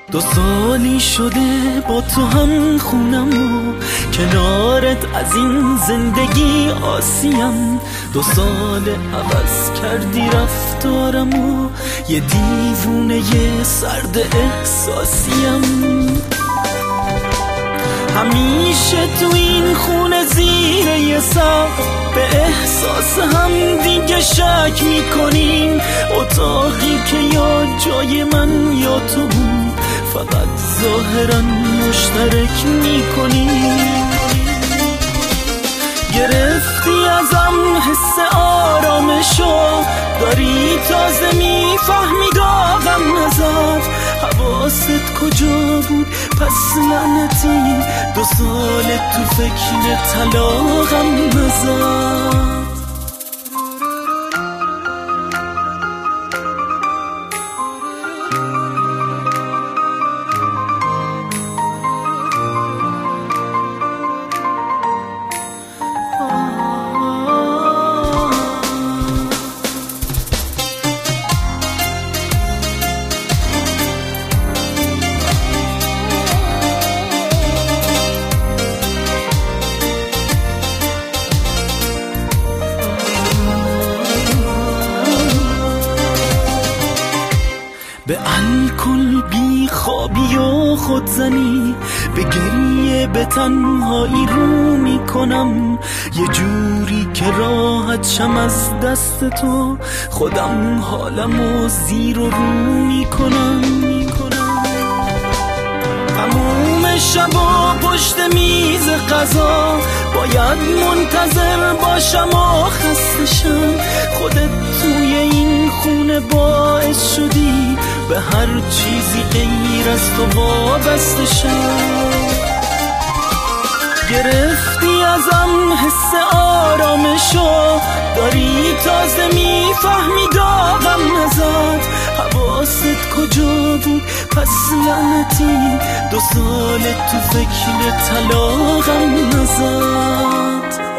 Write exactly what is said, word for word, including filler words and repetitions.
دو سالی شده با تو هم خونم و کنارت از این زندگی آسیم. دو سال عوض کردی رفتارم و یه دیوونه یه سرد احساسیم. همیشه تو این خونه زیر یه سقف به احساس هم دیگه شک میکنیم. اتاقی که یا جای من یا تو بود فقط ظاهرا مشترک میکنیم. گرفتی ازم حس آرامشو، داری تازه میفهمی داغم ازت. حواست کجا بود پس لعنتی، دو سال تو فکر طلاقم ازت. به الکل بی خوابی و خودزنی، به گریه به تنهایی رو میکنم. یه جوری که راحت شم از دست تو، خودم حالمو زیر و رو میکنم. تموم شبا پشت میز غذا باید منتظر باشم و خسته شم. خودت توی این خونه باعث شدی به هر چیزی غیر از تو وابسته شم. گرفتی ازم حس آرامشو، داری تازه میفهمی داغم ازت. حواست کجا بود پس لعنتی، دو سال تو فکر طلاقم ازت.